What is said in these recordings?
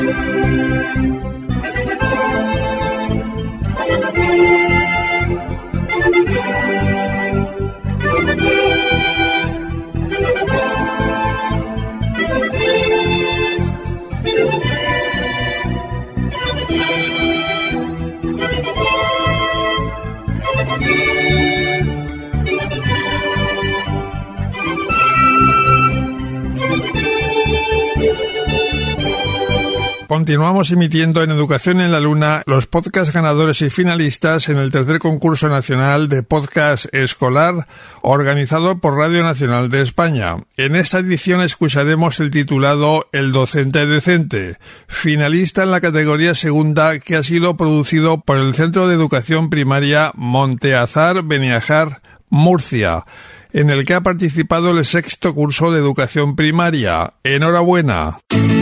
Continuamos emitiendo en Educación en la Luna los podcasts ganadores y finalistas en el tercer concurso nacional de podcast escolar organizado por Radio Nacional de España. En esta edición escucharemos el titulado El docente decente, finalista en la categoría segunda, que ha sido producido por el Centro de Educación Primaria Monteazar Beniajar, Murcia, en el que ha participado el sexto curso de educación primaria. ¡Enhorabuena!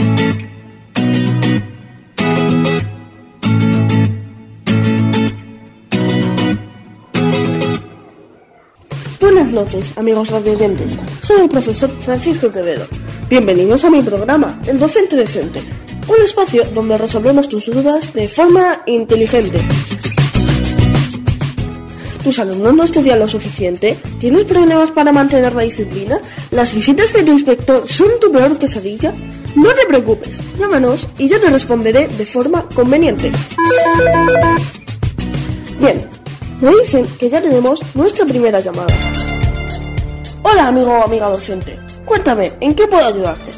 Buenas noches, amigos radioyentes. Soy el profesor Francisco Quevedo. Bienvenidos a mi programa, El Docente Decente, un espacio donde resolvemos tus dudas de forma inteligente. ¿Tus alumnos no estudian lo suficiente? ¿Tienes problemas para mantener la disciplina? ¿Las visitas de tu inspector son tu peor pesadilla? No te preocupes, llámanos y yo te responderé de forma conveniente. Bien, me dicen que ya tenemos nuestra primera llamada. Hola, amigo o amiga docente. Cuéntame, ¿en qué puedo ayudarte?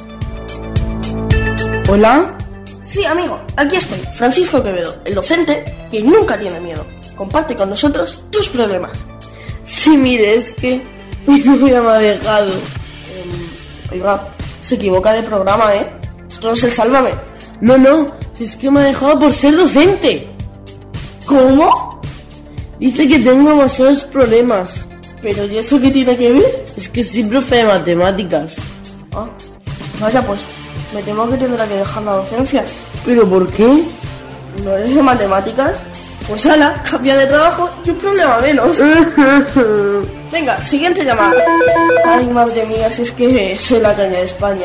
¿Hola? Sí, amigo, aquí estoy, Francisco Quevedo, el docente que nunca tiene miedo. Comparte con nosotros tus problemas. Sí, mire, es que mi novia me ha dejado. Oiga, se equivoca de programa, ¿eh? Esto no es el Sálvame. No, si es que me ha dejado por ser docente. ¿Cómo? Dice que tengo demasiados problemas. ¿Pero y eso qué tiene que ver? Es que soy profe de matemáticas. Ah, vaya pues, me temo que tendrá que dejar la docencia. ¿Pero por qué? ¿No eres de matemáticas? Pues ala, cambia de trabajo y un problema menos. Venga, siguiente llamada. Ay, madre mía, si es que soy la caña de España.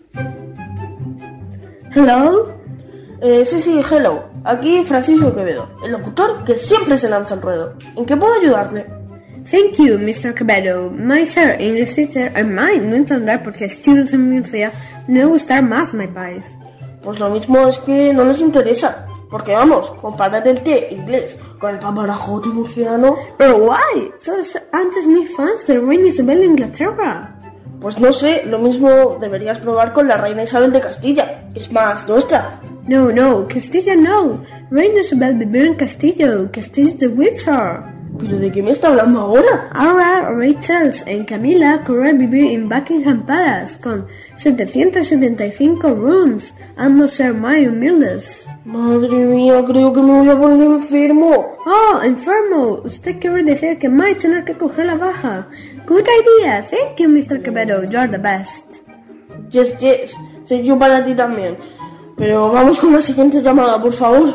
¿Hello? Sí, hello. Aquí Francisco Quevedo, el locutor que siempre se lanza al ruedo. ¿En qué puedo ayudarle? Thank you, Mr. Quevedo. My sir, English teacher, I might no entender por qué students en Murcia no gustan más mi país. Pues lo mismo es que no les interesa. Porque vamos, comparar el té inglés con el paparajote murciano. Pero why? Todos antes muy fans de Reina Isabel de Inglaterra. Pues no sé, lo mismo deberías probar con la Reina Isabel de Castilla, que es más nuestra. No, Castilla no. Reina Isabel vivió en Castillo de Windsor. ¿Pero de qué me está hablando ahora? Ahora Rachel en Camila Correa vivió en Buckingham Palace con 775 rooms, ambos ser muy humildes. Madre mía, creo que me voy a poner enfermo. Oh, enfermo. Usted quiere decir que might tener que coger la baja. Good idea. Thank you, Mr. Quevedo. You're the best. Yes. Thank you para ti también. Pero vamos con la siguiente llamada, por favor.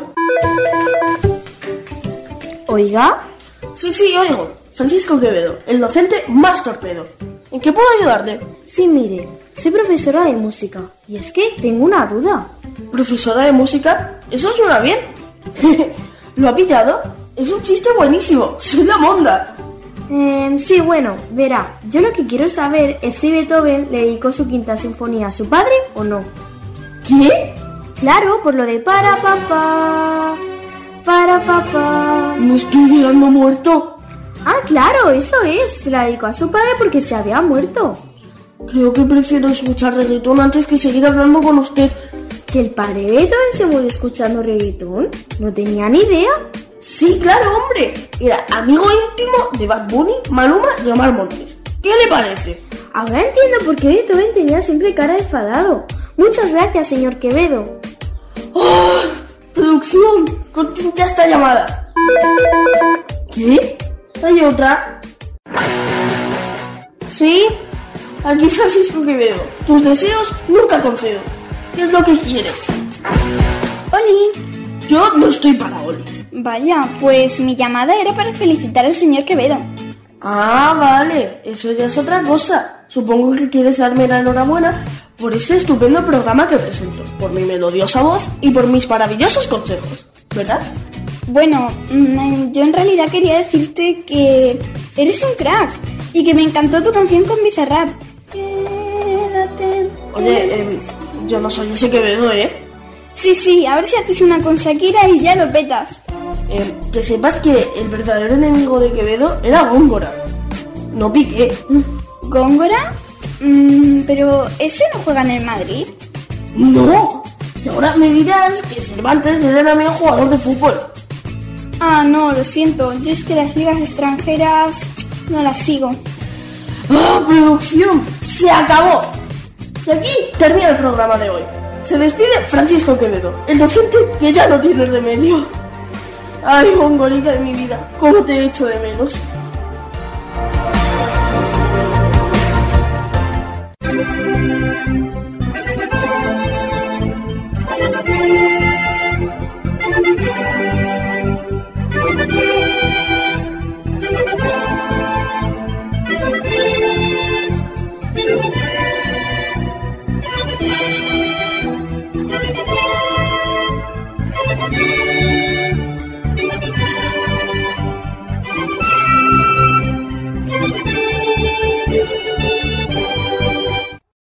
¿Oiga? Sí, oigo. Francisco Quevedo, el docente más torpedo. ¿En qué puedo ayudarte? Sí, mire, soy profesora de música y es que tengo una duda. ¿Profesora de música? Eso suena bien. ¿Lo ha pillado? Es un chiste buenísimo. Soy la monda. Sí, bueno, verá, yo lo que quiero saber es si Beethoven le dedicó su quinta sinfonía a su padre o no. ¿Qué? Claro, por lo de para papá. Me estoy quedando muerto. Ah, claro, eso es. Se la dedicó a su padre porque se había muerto. Creo que prefiero escuchar reggaetón antes que seguir hablando con usted. ¿Que el padre de Beethoven se murió escuchando reggaetón? No tenía ni idea. Sí, claro, hombre. Era amigo íntimo de Bad Bunny, Maluma y Omar Montes. ¿Qué le parece? Ahora entiendo por qué Beethoven tenía siempre cara de enfadado. Muchas gracias, señor Quevedo. ¡Oh! Producción, cortinte esta llamada. ¿Qué? ¿Hay otra? ¿Sí? Aquí Francisco Quevedo. Tus deseos nunca concedo. ¿Qué es lo que quieres? ¡Oli! Yo no estoy para olis. Vaya, pues mi llamada era para felicitar al señor Quevedo. Ah, vale. Eso ya es otra cosa. Supongo que quieres darme la enhorabuena por este estupendo programa que presento, por mi melodiosa voz y por mis maravillosos consejos, ¿verdad? Bueno, yo en realidad quería decirte que eres un crack y que me encantó tu canción con Bizarrap. Oye, yo no soy ese Quevedo, ¿eh? Sí, a ver si haces una con Shakira y ya lo petas. Que sepas que el verdadero enemigo de Quevedo era Góngora, no Piqué. ¿Góngora? Pero ese no juega en el Madrid. ¡No! Y ahora me dirás que Cervantes era el amigo jugador de fútbol. Ah, no, lo siento. Yo es que las ligas extranjeras no las sigo. ¡Ah, producción! ¡Se acabó! Y aquí termina el programa de hoy. Se despide Francisco Quevedo, el docente que ya no tiene remedio. Ay, Góngorita de mi vida, cómo te echo de menos.